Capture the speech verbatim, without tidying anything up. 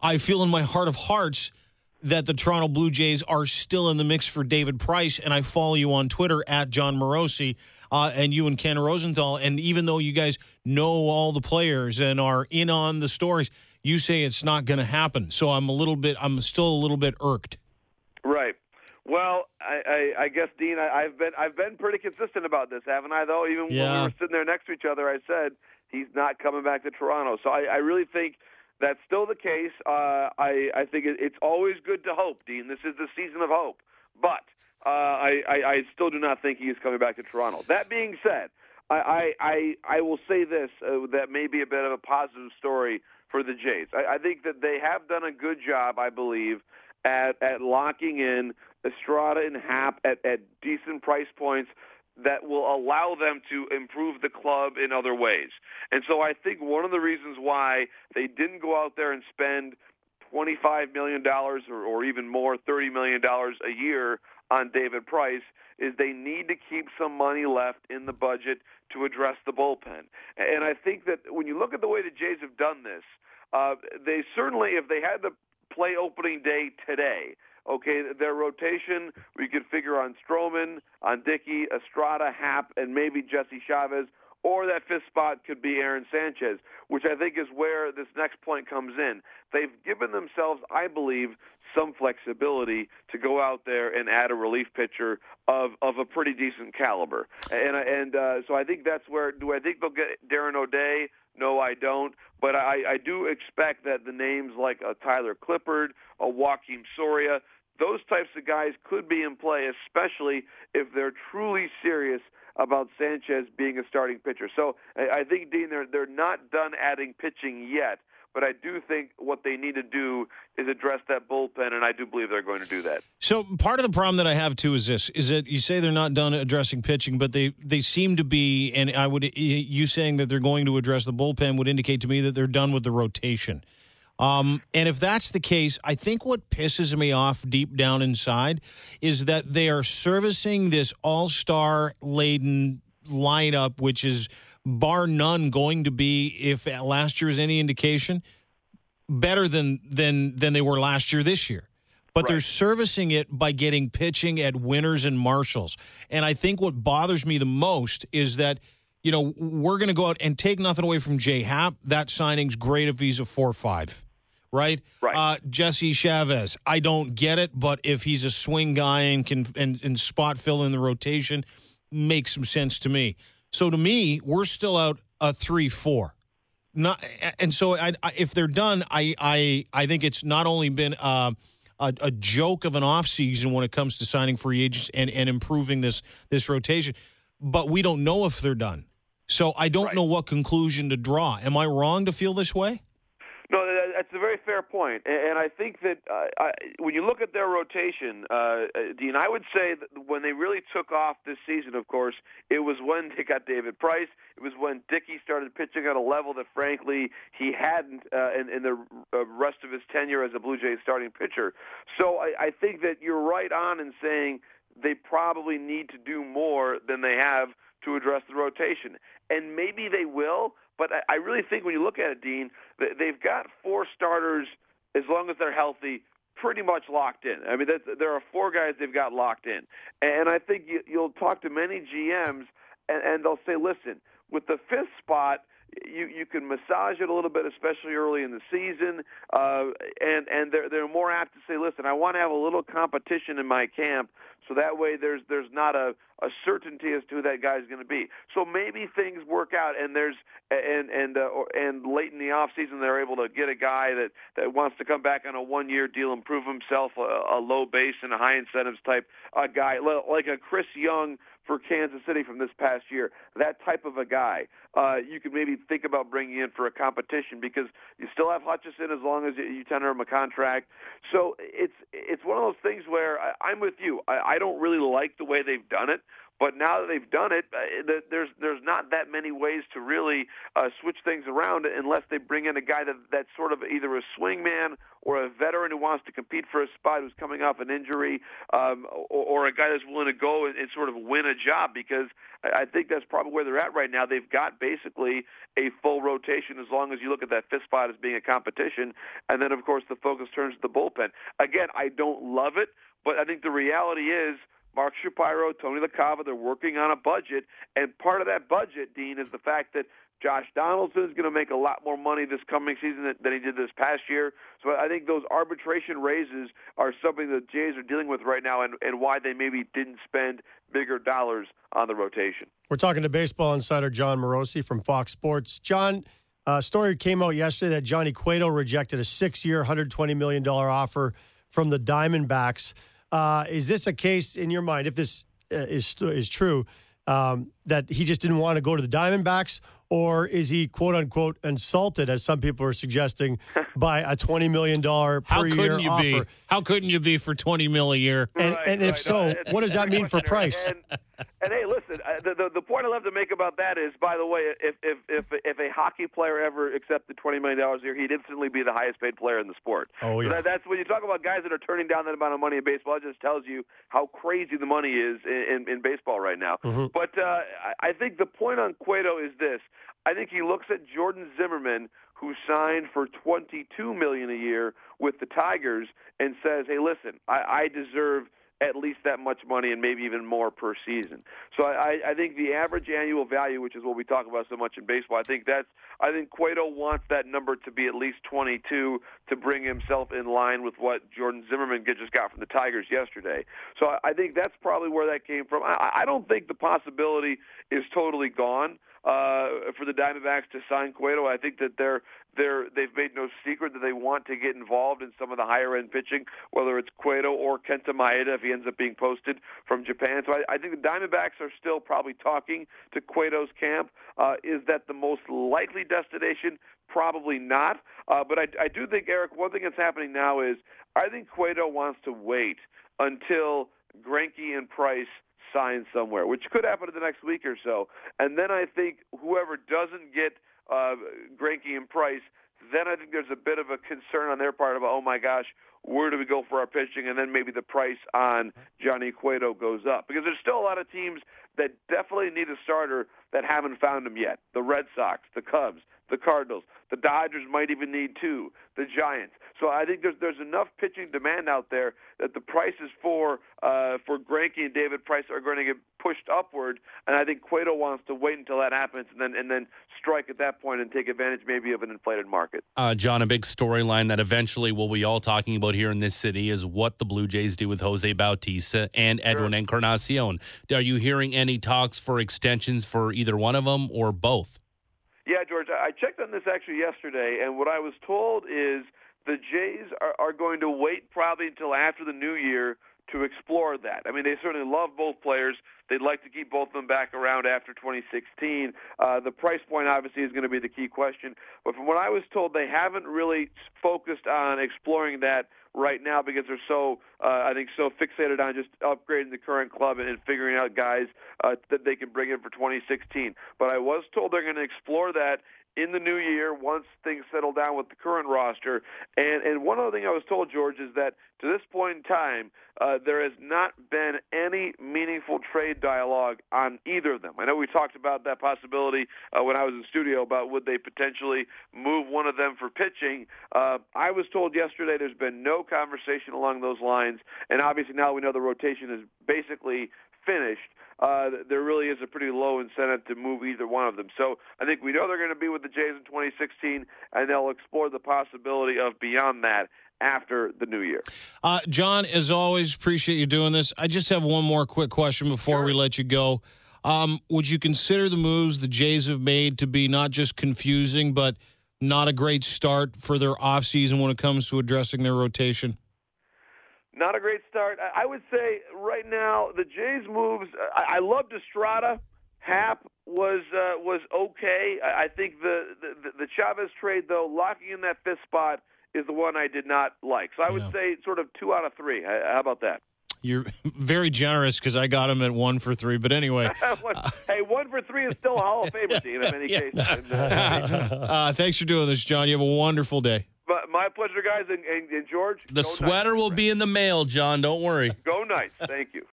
I feel in my heart of hearts that the Toronto Blue Jays are still in the mix for David Price, and I follow you on Twitter at John Morosi, uh, and you and Ken Rosenthal, and even though you guys know all the players and are in on the stories, you say it's not going to happen. So I'm a little bit, I'm still a little bit irked. Right. Well, I, I, I guess, Dean, I, I've been I've been pretty consistent about this, haven't I, though? Even Yeah. when we were sitting there next to each other, I said he's not coming back to Toronto. So I, I really think that's still the case. Uh, I, I think it, it's always good to hope, Dean. This is the season of hope. But uh, I, I, I still do not think he is coming back to Toronto. That being said, I, I, I will say this, uh, that may be a bit of a positive story for the Jays. I, I think that they have done a good job, I believe, at, at locking in Estrada and Happ at, at decent price points that will allow them to improve the club in other ways. And so I think one of the reasons why they didn't go out there and spend twenty-five million dollars or, or even more, thirty million dollars a year on David Price is they need to keep some money left in the budget to address the bullpen. And I think that when you look at the way the Jays have done this, uh, they certainly, if they had to play opening day today, okay, their rotation, we could figure on Stroman, on Dickey, Estrada, Happ, and maybe Jesse Chavez, or that fifth spot could be Aaron Sanchez, which I think is where this next point comes in. They've given themselves, I believe, some flexibility to go out there and add a relief pitcher of, of a pretty decent caliber. And, and uh, so I think that's where, do I think they'll get Darren O'Day? No, I don't. But I, I do expect that the names like a Tyler Clippard, a Joaquin Soria, those types of guys could be in play, especially if they're truly serious about Sanchez being a starting pitcher. So I think, Dean, they're, they're not done adding pitching yet, but I do think what they need to do is address that bullpen, and I do believe they're going to do that. So part of the problem that I have, too, is this, is that you say they're not done addressing pitching, but they, they seem to be, and I would, you saying that they're going to address the bullpen would indicate to me that they're done with the rotation. Um, and if that's the case, I think what pisses me off deep down inside is that they are servicing this all-star laden lineup, which is bar none going to be, if last year is any indication, better than than than they were last year this year. But right. They're servicing it by getting pitching at Winners and Marshalls. And I think what bothers me the most is that, you know, we're going to go out and take nothing away from Jay Happ. That signing's great if he's a four five. Right? Right. Uh, Jesse Chavez, I don't get it, but if he's a swing guy and can and, and spot fill in the rotation, makes some sense to me. So to me, we're still out a three four. Not, and so I, I, if they're done, I, I I think it's not only been uh, a, a joke of an offseason when it comes to signing free agents and, and improving this this rotation, but we don't know if they're done. So I don't right. know what conclusion to draw. Am I wrong to feel this way? No, that's a very fair point. And I think that uh, I, when you look at their rotation, uh, Dean, I would say that when they really took off this season, of course, it was when they got David Price. It was when Dickey started pitching at a level that, frankly, he hadn't uh, in, in the rest of his tenure as a Blue Jays starting pitcher. So I, I think that you're right on in saying they probably need to do more than they have to address the rotation. And maybe they will. But I really think when you look at it, Dean, they've got four starters, as long as they're healthy, pretty much locked in. I mean, there are four guys they've got locked in. And I think you'll talk to many G Ms, and they'll say, listen, with the fifth spot, you you can massage it a little bit, especially early in the season, uh, and and they're they're more apt to say, listen, I want to have a little competition in my camp, so that way there's there's not a, a certainty as to who that guy's going to be. So maybe things work out, and there's and and uh, and late in the off season they're able to get a guy that, that wants to come back on a one year deal, improve himself, a, a low base and a high incentives type uh, guy like a Chris Young for Kansas City from this past year. That type of a guy, uh, you could maybe think about bringing in for a competition, because you still have Hutchison as long as you tender him a contract. So it's it's one of those things where I, I'm with you. I, I don't really like the way they've done it, But now that they've done it, uh, there's there's not that many ways to really uh, switch things around unless they bring in a guy that that's sort of either a swingman or a veteran who wants to compete for a spot who's coming off an injury, um, or, or a guy that's willing to go and, and sort of win a job, because I, I think that's probably where they're at right now. They've got basically a full rotation as long as you look at that fifth spot as being a competition. And then, of course, the focus turns to the bullpen. Again, I don't love it, but I think the reality is Mark Shapiro, Tony LaCava, they're working on a budget, and part of that budget, Dean, is the fact that Josh Donaldson is going to make a lot more money this coming season than, than he did this past year. So I think those arbitration raises are something that the Jays are dealing with right now, and, and why they maybe didn't spend bigger dollars on the rotation. We're talking to baseball insider John Morosi from Fox Sports. John, a story came out yesterday that Johnny Cueto rejected a six-year, one hundred twenty million dollars offer from the Diamondbacks. Uh, is this a case in your mind, if this uh, is is true, um, that he just didn't want to go to the Diamondbacks, or is he, quote unquote, insulted, as some people are suggesting, by a twenty million dollars per How year couldn't you offer? be? How couldn't you be for twenty mil a year? And, Right, and if right. so, Uh, what does that mean for price? And, and hey, listen, uh, the, the the point I love to make about that is, by the way, if if if if a hockey player ever accepted twenty million dollars a year, he'd instantly be the highest paid player in the sport. Oh yeah. So that, that's when you talk about guys that are turning down that amount of money in baseball. It just tells you how crazy the money is in in, in baseball right now. Mm-hmm. But uh, I, I think the point on Cueto is this: I think he looks at Jordan Zimmerman, who signed for twenty-two million dollars a year with the Tigers, and says, "Hey, listen, I, I deserve at least that much money and maybe even more per season." So I, I think the average annual value, which is what we talk about so much in baseball, I think that's I think Cueto wants that number to be at least twenty-two to bring himself in line with what Jordan Zimmerman just got from the Tigers yesterday. So I, I think that's probably where that came from. I, I don't think the possibility is totally gone uh, for the Diamondbacks to sign Cueto. I think that they're they're they've made no secret that they want to get involved in some of the higher end pitching, whether it's Cueto or Kenta Maeda if he ends up being posted from Japan. So I, I think the Diamondbacks are still probably talking to Cueto's camp. Uh, is that the most likely destination? Probably not. Uh, but I, I do think, Eric, one thing that's happening now is I think Cueto wants to wait until Greinke and Price sign somewhere, which could happen in the next week or so. And then I think whoever doesn't get uh, Greinke and Price, then I think there's a bit of a concern on their part about, oh my gosh, where do we go for our pitching? And then maybe the price on Johnny Cueto goes up. Because there's still a lot of teams that definitely need a starter that haven't found him yet. The Red Sox, the Cubs, the Cardinals. The Dodgers might even need two. The Giants. So I think there's there's enough pitching demand out there that the prices for uh, for Greinke and David Price are going to get pushed upward, and I think Cueto wants to wait until that happens and then and then strike at that point and take advantage maybe of an inflated market. Uh, John, a big storyline that eventually we'll be all talking about here in this city is what the Blue Jays do with Jose Bautista and Edwin Sure. Encarnacion. Are you hearing any talks for extensions for either one of them or both? Yeah, George, I checked on this actually yesterday, and what I was told is the Jays are, are going to wait probably until after the new year to explore that. I mean, they certainly love both players. They'd like to keep both of them back around after twenty sixteen. Uh, the price point, obviously, is going to be the key question. But from what I was told, they haven't really focused on exploring that right now because they're so, uh, I think, so fixated on just upgrading the current club and, and figuring out guys uh, that they can bring in for twenty sixteen. But I was told they're going to explore that in the new year once things settle down with the current roster. And, and one other thing I was told, George, is that to this point in time, uh, there has not been any meaningful trade dialogue on either of them. I know we talked about that possibility uh, when I was in studio about would they potentially move one of them for pitching. Uh, I was told yesterday there's been no conversation along those lines, and obviously now we know the rotation is basically finished. Uh, there really is a pretty low incentive to move either one of them. So I think we know they're going to be with the Jays in twenty sixteen, and they'll explore the possibility of beyond that after the new year. Uh, John, as always, appreciate you doing this. I just have one more quick question before Sure. we let you go. Um, would you consider the moves the Jays have made to be not just confusing, but not a great start for their offseason when it comes to addressing their rotation? Not a great start. I would say right now the Jays moves. I, I loved Estrada. Hap was uh, was okay. I, I think the, the the Chavez trade, though, locking in that fifth spot is the one I did not like. So I would Yeah. say sort of two out of three. How about that? You're very generous because I got him at one for three. But anyway. Hey, one for three is still a Hall of Famer, Dean, in any yeah. case. And, uh, uh, thanks for doing this, John. You have a wonderful day. but my pleasure, guys. And, and, and George? The sweater Knights, will right? be in the mail, John. Don't worry. Go Knights. Thank you.